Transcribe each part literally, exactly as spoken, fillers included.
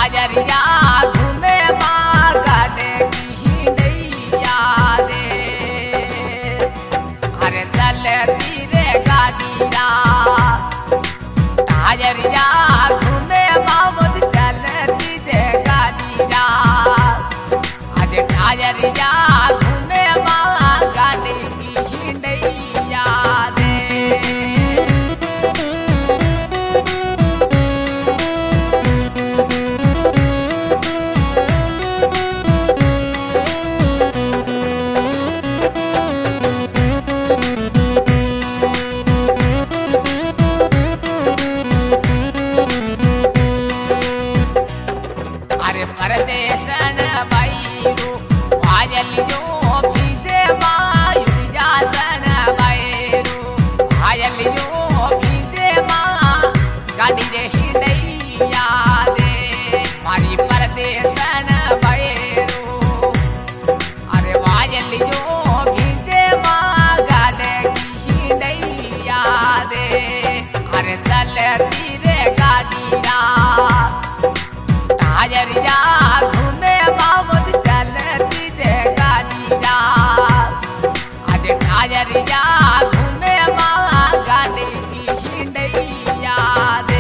ठाजरिया घूमे माँ गाड़े की नैया रे। अरे चलती रे गाड़िया ठाजरिया घूमे माँ मुझ चलती जे गाड़िया। आज ठाजरिया घूमे माँ गाड़े की नैया रे। परदेशन बैरू भाजलियो भीजे माँ युजासन बैरू भाजलियो भीजे माँ गाड़ी रे हिंडैया रे। मारी परदेशन बैरू अरे भाजलियो भीजे माँ गाड़ी की हिंडैया रे। अरे चलती रे गाड़िया ठाजरिया घूमे मामुद चलती जे गाड़िया। आज ठाजरिया घूमे माँ गाड़ी की हिंडैया रे।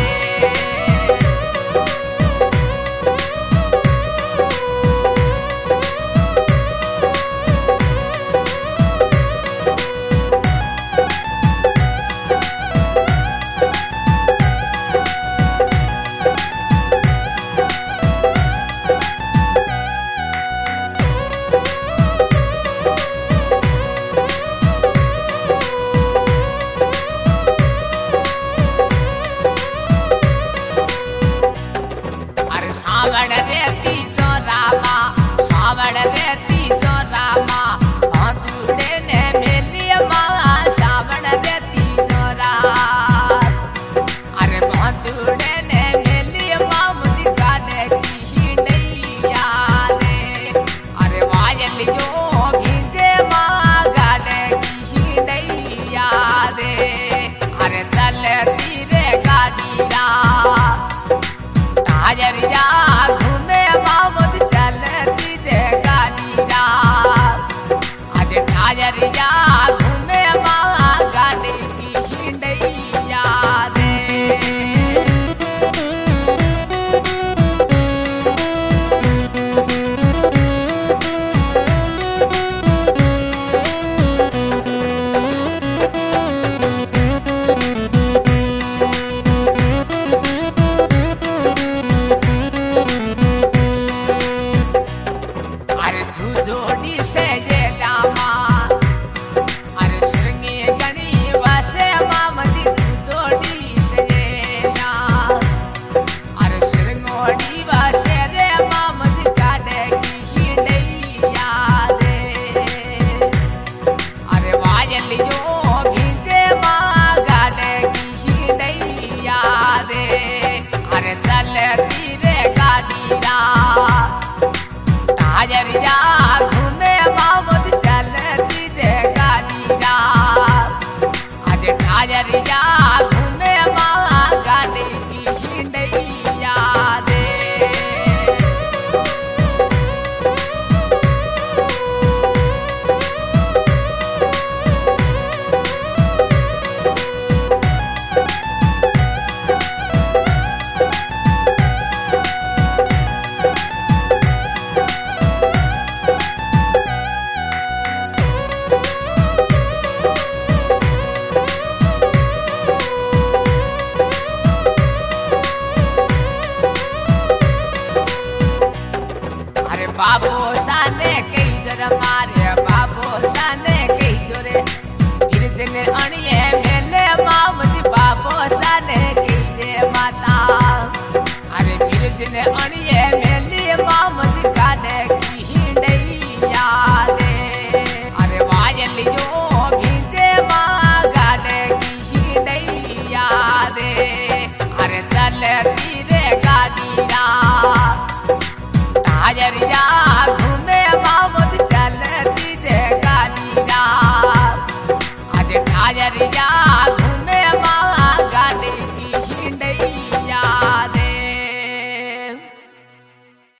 सावण रेती जो रामा सावण रेती जो रामा भादुड़े ने मेली माँ सावण रेती जो रात। अरे भादुड़े ने मेली माँ मुझे गाड़े की हिंडैया रे। अरे वाजलियो भीजे माँ गाड़े की हिंडैया रे। अरे चलती रे गाड़िया ठाजरिया घूमे मामुद चलती जे गाड़िया। आज ठाजरिया घूमे माँ गाड़ी की हिंडैया रे। जोड़ी से ये लामा अरे सुरंगी गणी वसे मामदी जोड़ी से ये ला। अरे सुरंगोड़ी वसे रे मामदी गाड़े की हिंडैया रे। अरे वाजलियो भीजे माँ गाड़े की हिंडैया रे। अरे चलती रे गाड़िया ठाजरिया घूमे मामुद चलती जे गाड़िया। आज ठाजरिया घूमे माँ गाड़ी की हिंडैया रे। बाबू साने कई जर मारे